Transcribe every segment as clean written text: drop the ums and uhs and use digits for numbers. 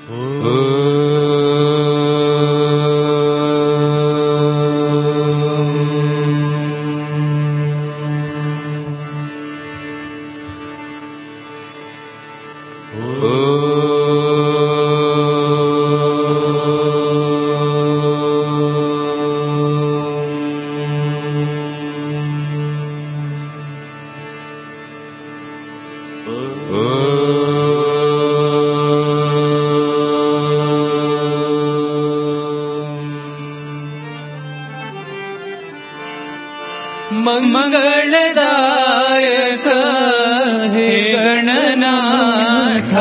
मंगलदायक हे गणनाथ,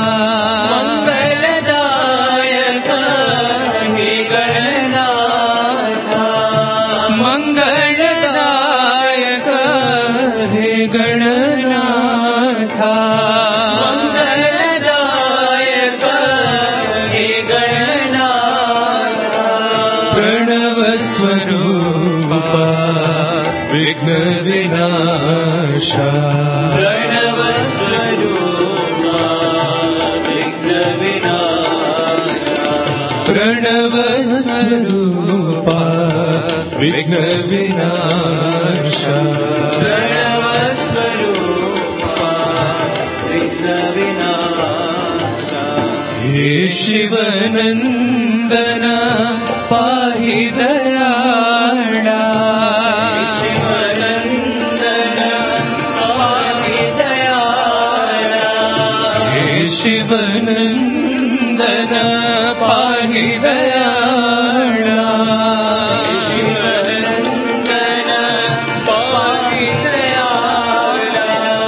मंगलदायक हे गणनाथ, मंगलदायक हे गणनाथ, मंगलदायक हे गणनाथ, प्रणव स्वरूप विघ्न विनाशा, प्रणव स्वरूपा विघ्न विनाशा, प्रणव स्वरूपा विघ्न विनाशा, प्रणव स्वरूपा विघ्न विनाशा, हे शिवनंदन पाहि दयाळा, शिवनंदन पाहि दयाळा, शिवनंदन पाहि दयाळा,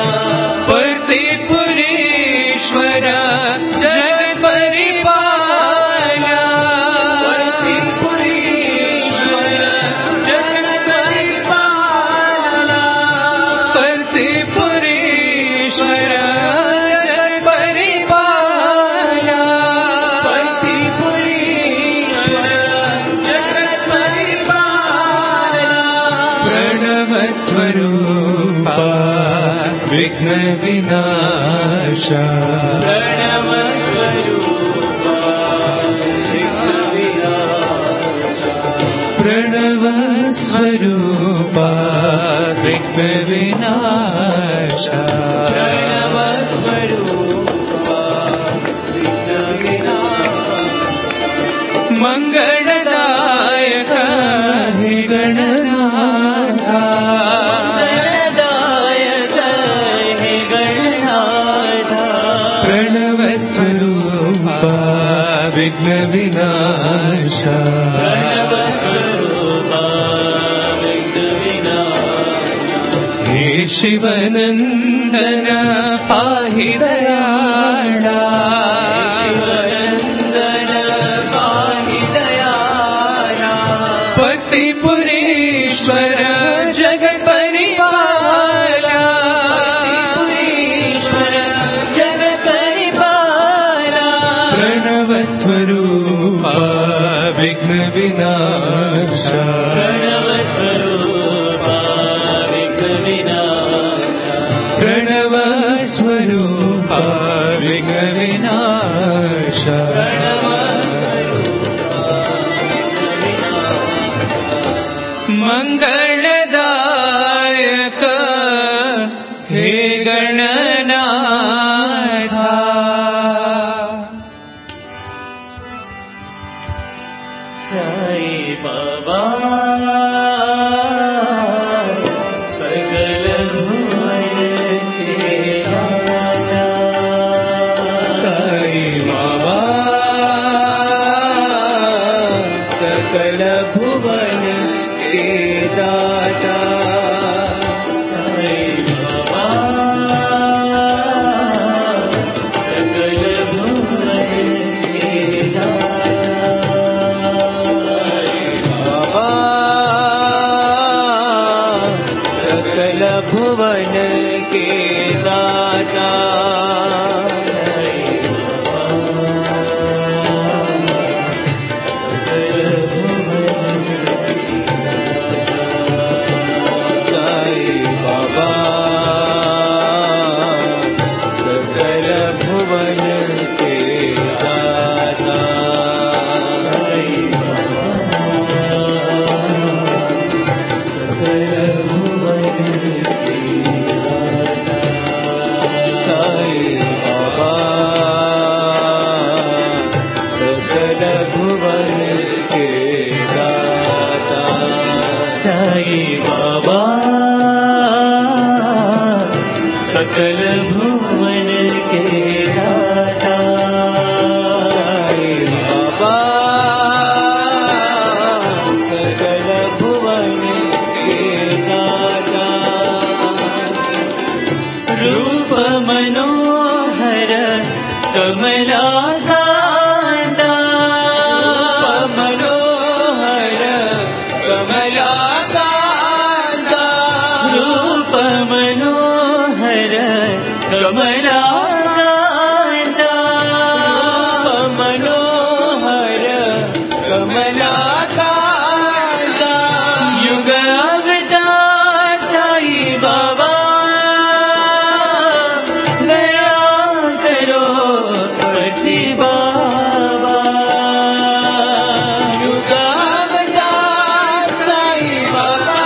पतिपुरीश्वर जगत परिपाला, पतिपुरीश्वर जगत परिपाला, पतिपुरीश्वर स्वरूपा विघ्न विनाशा, प्रणव स्वरूपा विघ्न विनाशा, प्रणव स्वरूपा विघ्न विनाशा, प्रणव स्वरूपा विघ्न विनाशा, मंगलदायक हे गणनाथ, विघ्न विनाशा, प्रणव स्वरूपा विघ्न विनाशा, हे शिवनंदन पाहि दयाळा, शिवनंदन पाहि दयाळा, पतिपुरीश्वर जगत परिपाला, पतिपुरीश्वर जगत परिपाला, प्रणव स्वरूपा विघ्न विनाशा, प्रणव स्वरूपा विघ्न विनाशा, प्रणव स्वरूपा विघ्न विनाशा, प्रणव स्वरूपा विघ्न विनाशा, मंगलदायक हे गणनाथ, साई बाबा सगल हुए तेरा, साई बाबा कमलाकान्त मनोहर कमलाकान्त रूप मनोहर कमलाकान्त मनोहर कमलाकान्त युग अवतार साई बाबा दया करो पति बाबा युग अवतार साई बाबा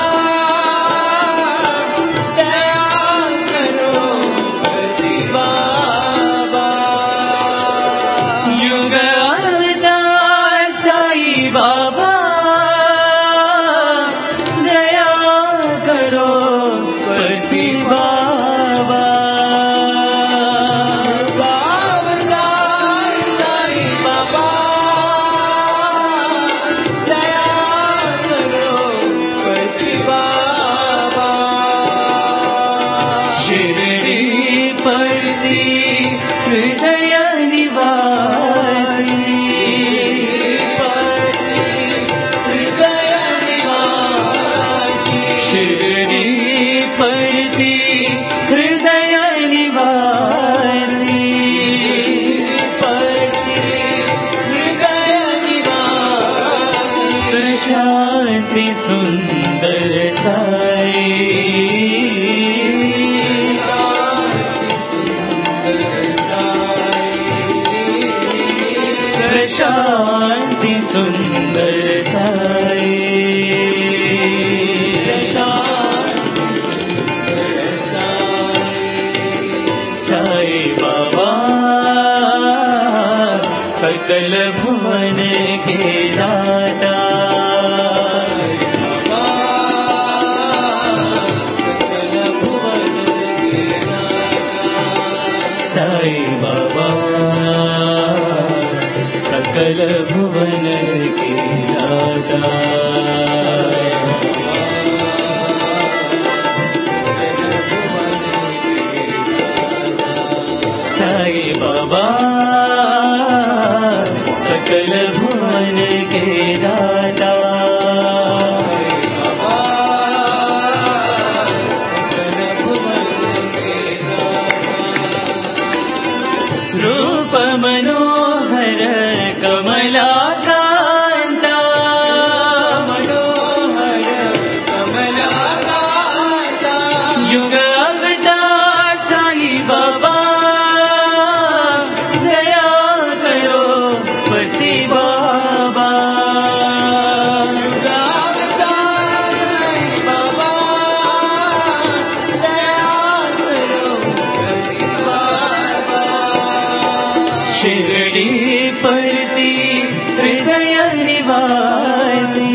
दया करो पति बाबा युग अवतार साई बाबा दया करो पति बाबा अवतार साई बाबा दया करो पति बाबा शिरडी पड़ती हृदय निवासी हृदय निवासी शिरडी पड़ती हृदय निवासी हृदय निवासी प्रशांति सुंदर साई प्रशांति सुंदर साई साई बाबा सकल भुवन के दाता साई बाबा सकल भुवन के दाता साई बाबा सकल भुवन के दाता रूप मनोहर कमलाकान्त मनोहर कमलाकान्त युग अवतार साई बाबा दया करो पति बाबा युग अवतार साई बाबा दया करो पति बाबा शिरडी पड़ती हृदय निवासी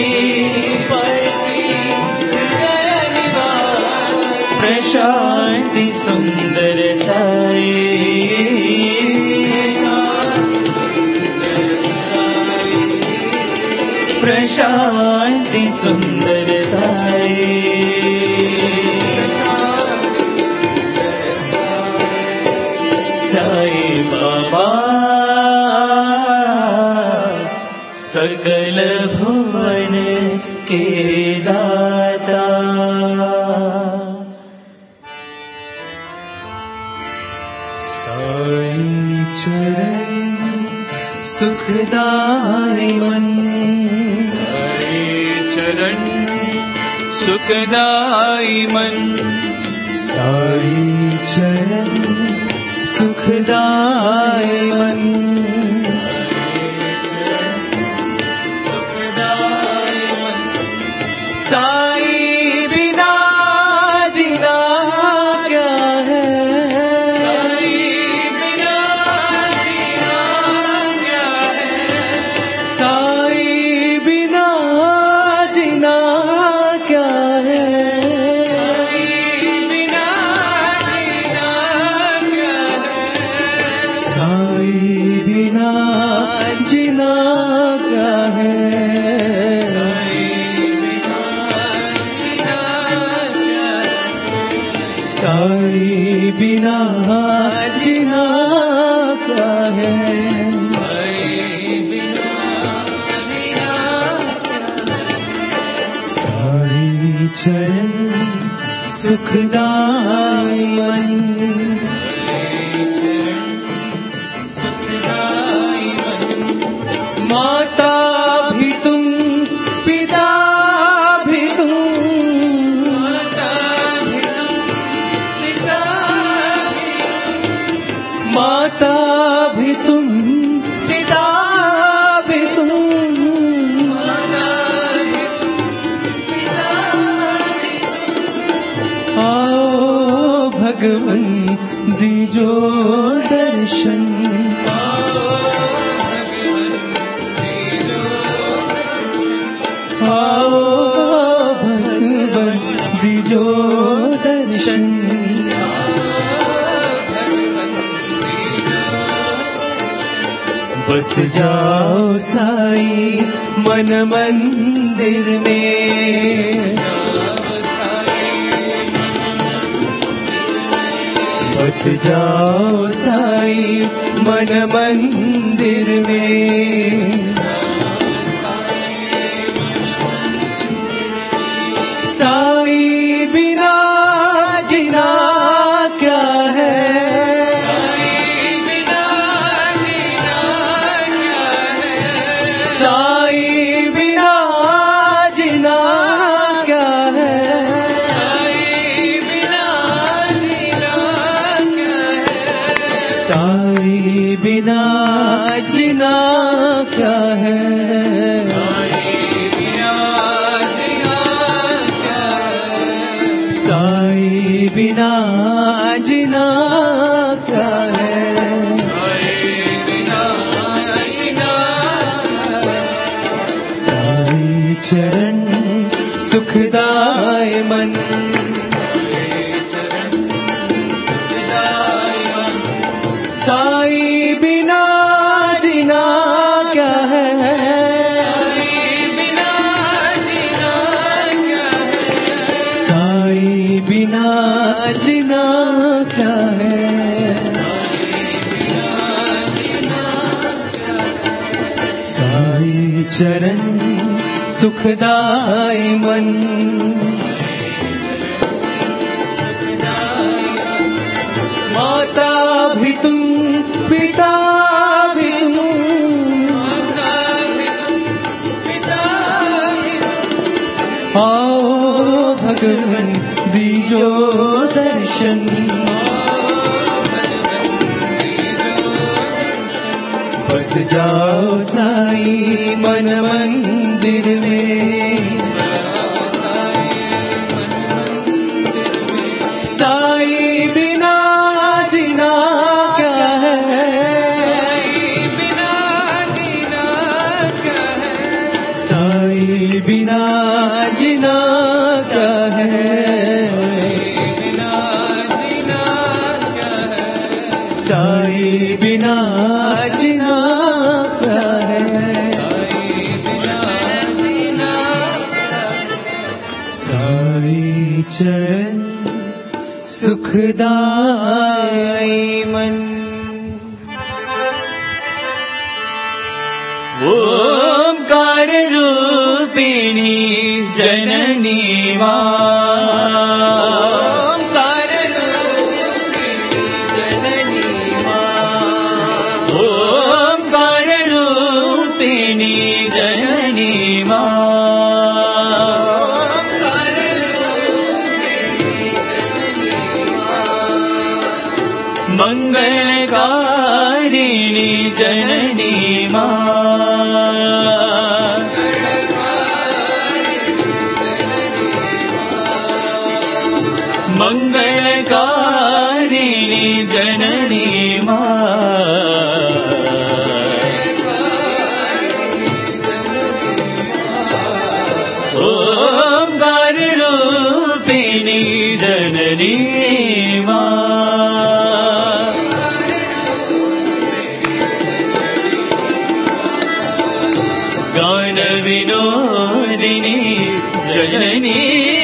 हृदय निवासी प्रशांति सुंदर साई प्रशांति सुंदर साई साई बाबा सकल भुवन के दाता साई चरण सुखदाई मन साई चरण सुखदाई मन साई चरण सुखदाई मन साई बिना जीना क्या है साई बिना जीना क्या है साई बिना जीना क्या है साई बिना जीना क्या है साई बिना सुखदाई मन। माता भी तुम, पिता भी तुम, माता भी तुम, पिता भी तुम, आओ भगवन दीजो दर्शन। आओ भगवन दीजो दर्शन। बस जाओ साई मन मंदिर में, बस जाओ साई मन मंदिर में। साई बिना जीना क्या है, साई बिना जीना क्या है, साई बिना जीना क्या है, साई बिना जीना क्या है, साई चरण सुखदाय मन। साई बिना जीना क्या है, साई बिना जीना क्या है, साई चरण सुखदाय मन। माता भी तुम, पिता भी तुम, आओ भगवन दीजो दर्शन। बस जाओ साई मन मंदिर में, साई बिना जीना क्या है, साई बिना जीना क्या है, साई बिना जीना क्या है, साई चरण सुखदाई मन। ओंकार रूपिणी जननी मां, ओंकार रूपिणी जननी मां, ओंकार रूपिणी जननी मां, मंगलकारिणी जननी मां, मंगलकारिणी जननी मां, ओंकार रूपिणी जननी मां, गान विनोदिनी जननी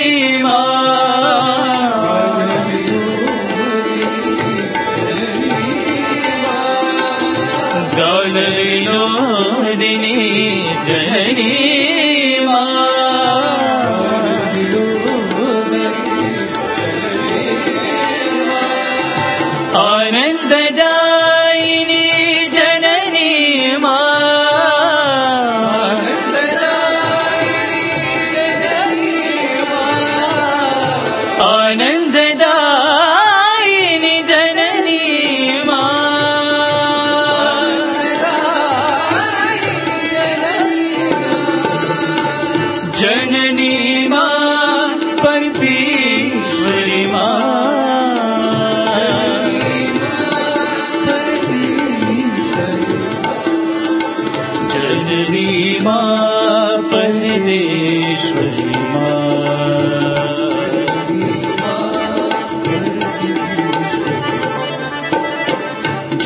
गान विनोदिनी जननी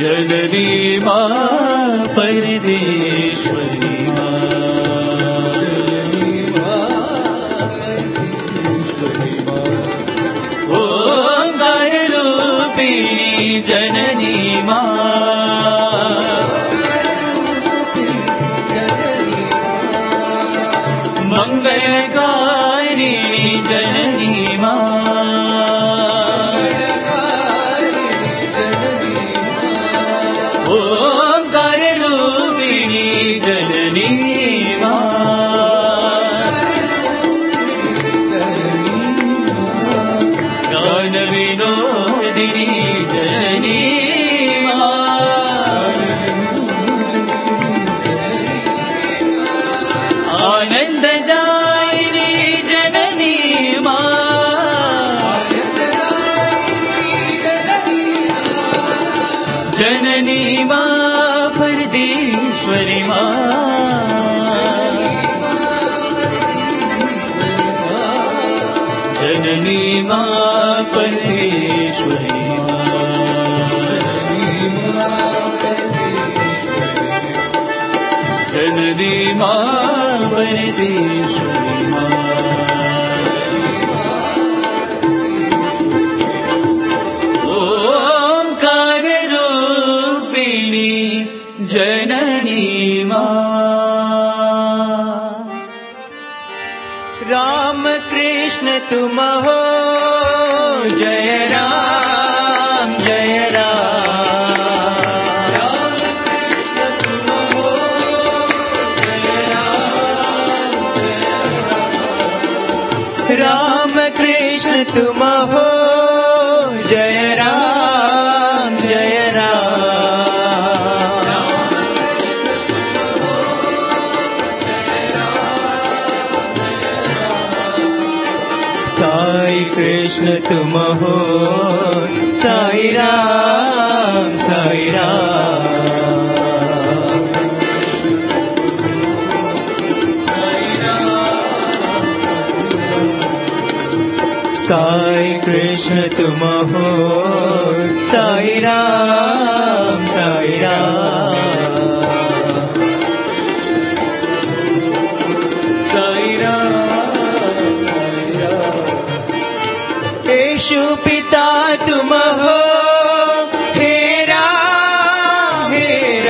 जननी माँ परदेश्वरी ओंकार रूपिणी जननी माँ मंगलकारिणी जननी माँ ओंकार रूपिणी जननी माँ गान विनोदिनी जननी माँ आनंददायिनी जननी माँ जननी माँ परदेश्वरी माँ जननी माँ परदेश्वरी जननी माँ परदेश्वरी ओंकार रूपिणी जननी माँ राम कृष्ण तुम हो जय राम जय राम राम कृष्ण तुम हो जय राम जय राम साई कृष्ण तुम हो साई राम साई राम साई कृष्ण तुम हो साई राम साई राम साई राम येशु पिता तुम हो हे राम हे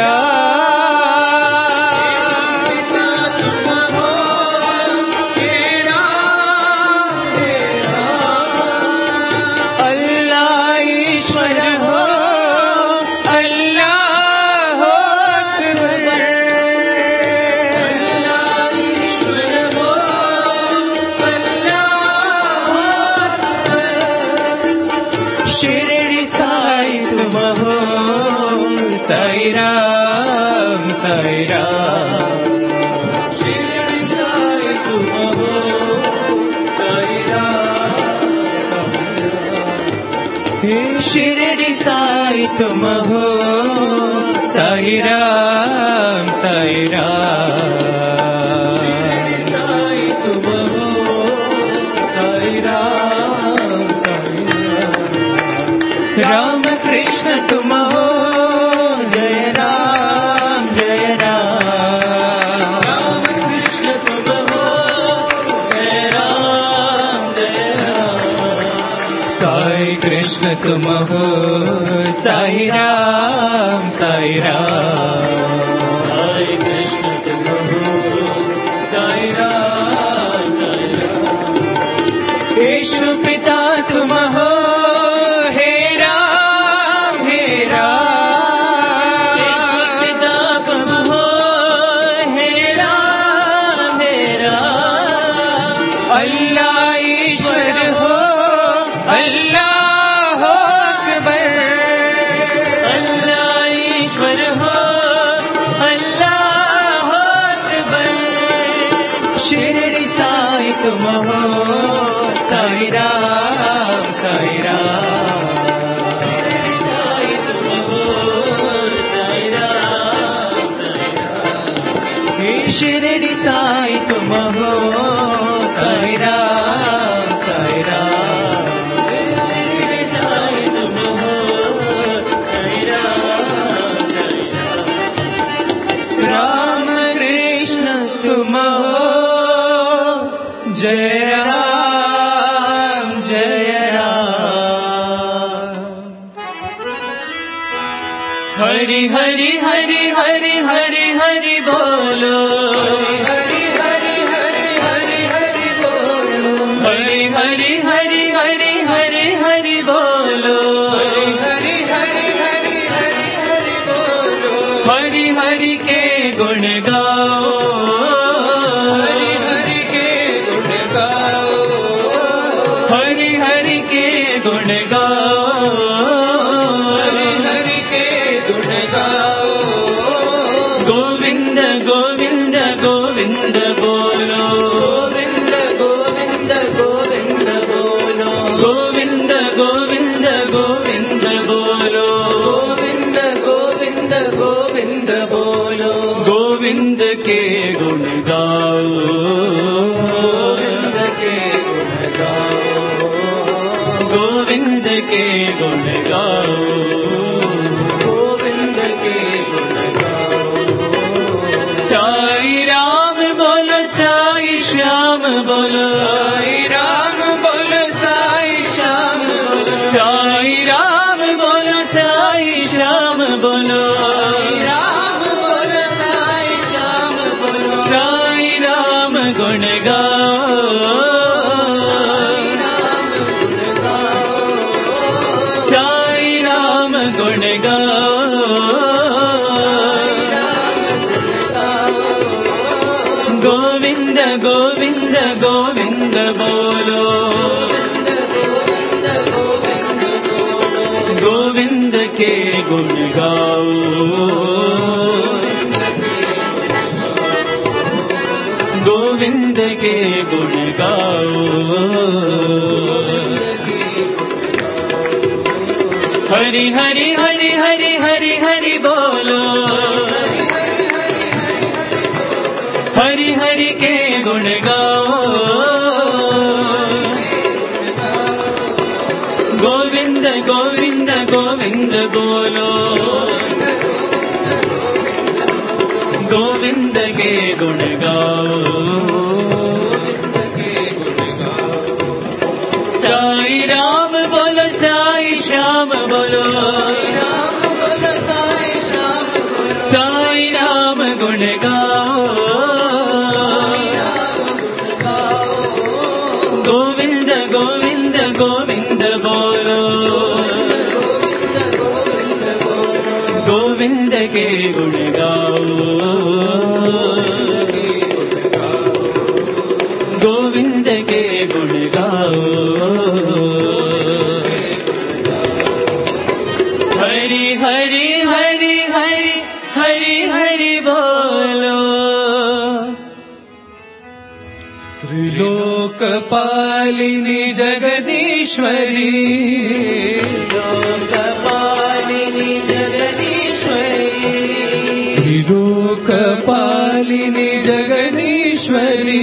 शिरडी साई तुम हो साई राम साई राम शिरडी साई तुम हो साई राम हे शिरडी साई तुम हो साई राम साई राम शिरडी साई तुम हो साई राम साई राम कृष्ण तुम हो जय राम जय राम राम कृष्ण तुम हो जय राम साई कृष्ण तुम हो साई राम साई राम साई कृष्ण तुम हो साई राम येशु पिता तुम हो शिरडी साई तुम हो साई राम साई राम शिरडी साई तुम हो साई राम हे शिरडी साई तुम हो साई राम साई राम शिरडी साई तुम हो साई राम हरि हरि हरि हरि हरि हरि बोलो हरि हरि हरि हरि हरि बोलो हरि हरि हरि हरि हरि हरि बोलो हरि हरि हरि हरि हरि बोलो हरि हरि के गुण गाओ हरि हरि के गुण गाओ हरि हरि के गुण गाओ हरि हरि के गुण गाओ गोविंद गोविंद गोविंद बोलो गोविंद गोविंद गोविंद बोलो गोविंद गोविंद गोविंद बोलो गोविंद गोविंद गोविंद बोलो गोविंद के गुण गाओ गोविंद के गुण गाओ गोविंद के गुण गाओ गोविंद के गुण गाओ साई राम बोलो साई श्याम बोलो साई राम बोलो साई श्याम बोलो साई राम बोलो साई श्याम बोलो राम बोलो साई श्याम बोलो साई राम गुण गाओ राम गुण गाओ साई राम गुण गाओ गोविंद गोविंद गोविंद बोलो गोविंद के गुण गाओ गोविंद के गुण गाओ हरि हरि हरि हरि हरि हरि बोलो हरि हरि के गुण गाओ गोविंद गोविंद गोविंद बोलो गोविंद के गुण गाओ साई राम बोलो साई श्याम बोलो साई राम गुण गाओ गोविंद गोविंद गोविंद बोलो गोविंद के गुण गाओ गोविंद के गुण गाओ हरि हरि हरि हरि हरि हरि बोलो त्रिलोकपालिनी जगदीश्वरी लोकपालिनी जगदीश्वरी त्रिलोकपालिनी जगदीश्वरी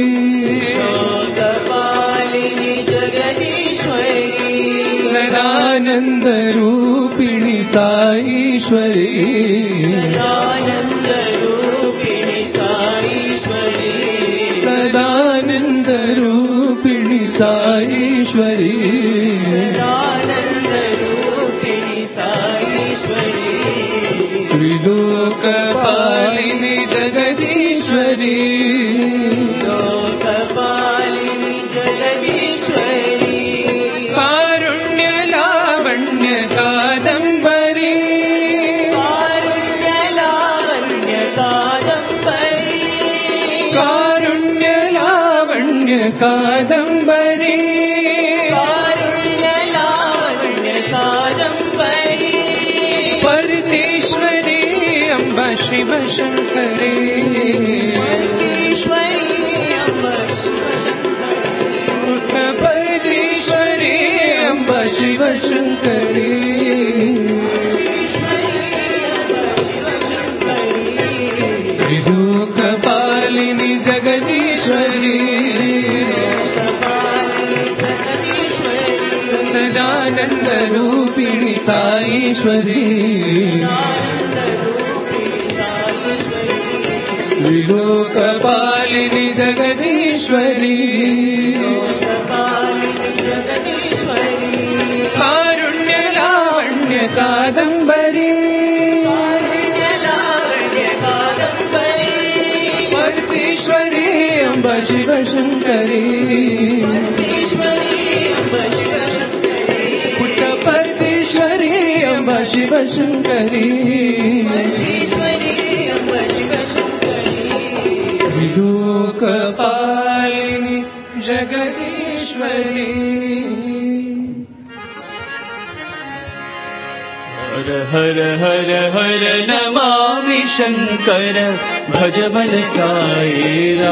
लोकपालिनी जगदीश्वरी सदानंद रूपिणी साईश्वरी सदानंद रूपिणी साईश्वरी सदानंद रूपिणी साईश्वरी सदानंद रूपिणी साईश्वरी त्रिलोकपालिनी जगदीश्वरी लोकपालिनी जगदीश्वरी कारुण्य लावण्य कादम्बरी कारुण्य लावण्य कादम्बरी कारुण्य लावण्य कादम्बरी कारुण्य लावण्य कादम्बरी परमेश्वरी अम्ब शिव शङ्करी परमेश्वरी अम्ब शिव शङ्करी परमेश्वरी अम्ब शिव शङ्करी त्रिलोकपालिनी जगदीश्वरी सदानंद रूपिणी साईश्वरी त्रिलोकपालिनी जगदीश्वरी कारुण्य लावण्य कादम्बरी శంకరి పుట్టపర్తేశ్వరి అంబ శివ శంకరి లోకపాలిని జగదీశ్వరి हर हर हर हर नमामि शंकर भज मन साईरा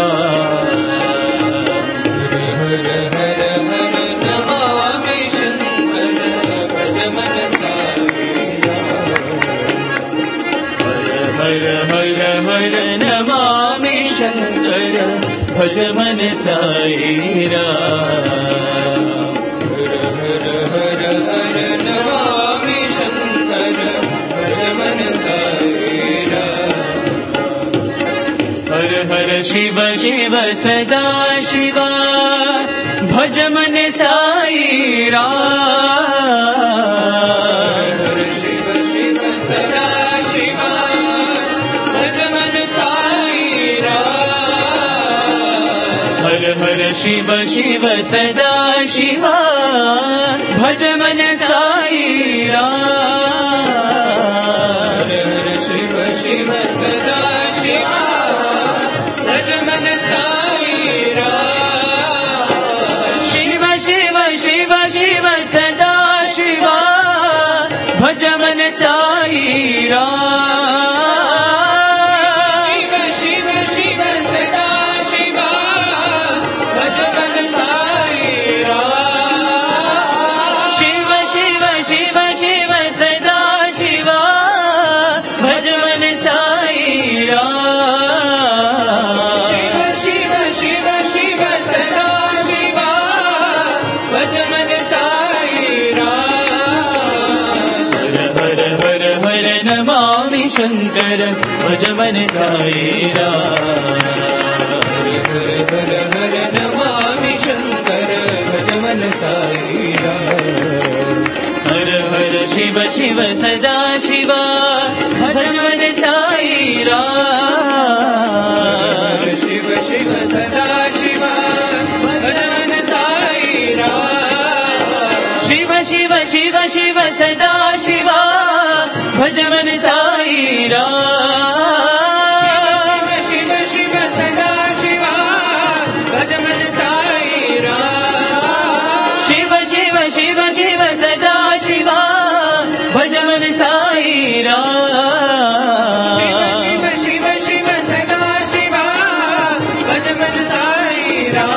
हर हर हर नमामि शंकर भज मन साईरा हर हर हर नमामि शंकर भज मन साईरा हर हर हर नमामि शंकर भज मन साईरा हर हर शिव शिव सदा शिवा भज मन साईरा हर शिव शिव सदा शिवा भज मन साईरा हर हर शिव शिव सदा शिवा भज मन साईरा हर हर शिव शिव सदा शिवा भज मन साईरा शिव शिव शिव शिव सदा शिवा भज मन साईरा शिव शिव शिव सदा शिवा भज मन साईरा शिव शिव शिव शिव सदा शिवा भज मन साईरा शिव शिव शिव शिव सदा शिवा भज मन साईरा हर हर हर हर नमामि शंकर भज मन साईरा हर हर हर नमामि शंकर भज मन साईरा हर हर शिव शिव सदा शिवा भज मन साईरा शिव शिव सदा शिवा भज मन साईरा शिव शिव शिव शिव सदा शिवा भज मन साईरा शिव शिव सदा शिवा भज मन साईरा शिव शिव शिव शिव सदा शिवा भज मन साईरा शिव शिव शिव शिव सदा शिवा भज मन साईरा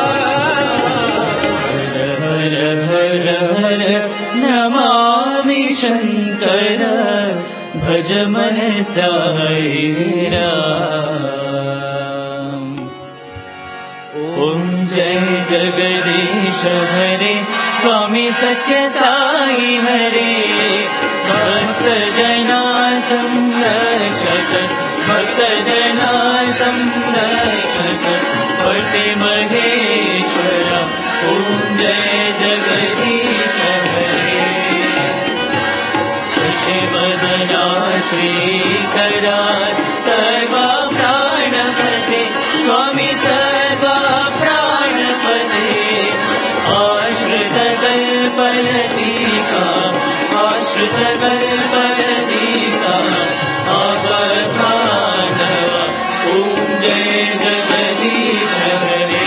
हर हर हर नमामि शंकर भज मन साईरा ओम जय जगदीश हरे स्वामी सत्य साई हरे भक्त जना संरक्षक भक्त जना संरक्षक पटे महेश्वर ओम जय जगदीश हरे शशिवदना श्रीकरा सर्वा प्राणपते स्वामी सर्वा प्राणपते आश्रित कल्पलतिका आश्रित कल्पलतिका आवधानव ओम जय जगदीश हरे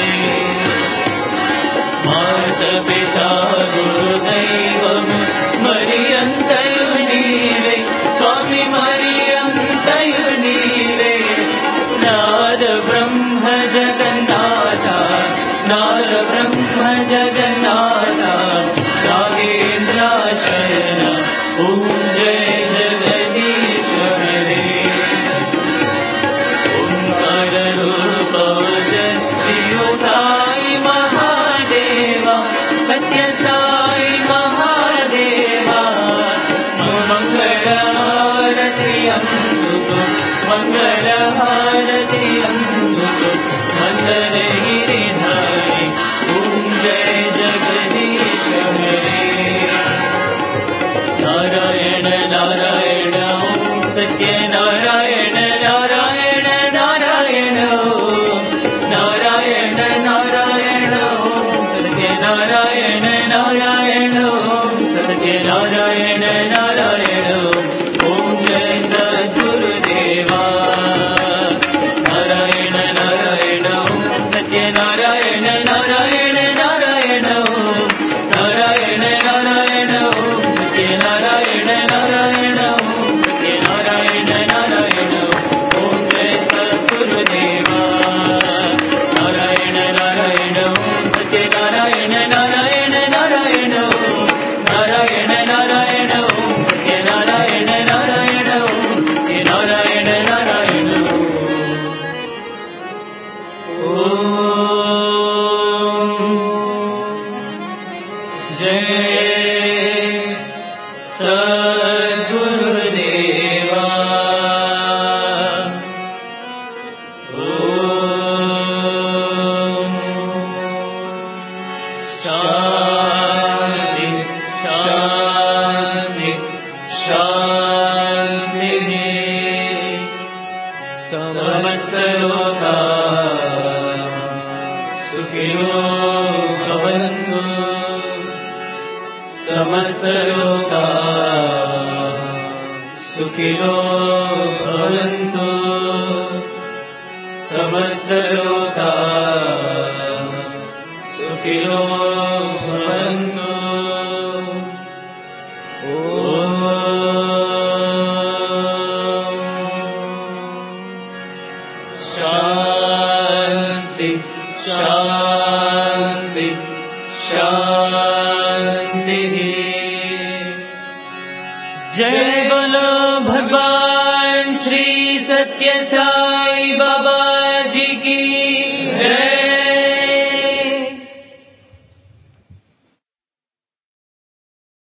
माता पिता गुरुदैवं मरियन्तयु नीवे स्वामी मरियन्तयु नीवे नाद ब्रह्म जगन्नाथा नाद ब्रह्म जगन्नाथा नागेन्द्राशयन ॐ जय जगदीश हरे ओंकार रूप ओजस्वी साई महादेवा सत्य साई महादेवा मंगल हारति अंतु मंगल हारति अंतु मंदर गिरिधारी ओम जय जगदीश हरे नारायण नारायण ओम सत्य नारायण नारायण नारायण ओम नारायण नारायण समस्तलोका सुखिनो भवन्तु समस्तलोका सुखिनो भवन्तु समस्तलोका सुखिनो भवन्तु शान्ति शान्ति शान्तिः जय बोलो भगवान श्री सत्य साई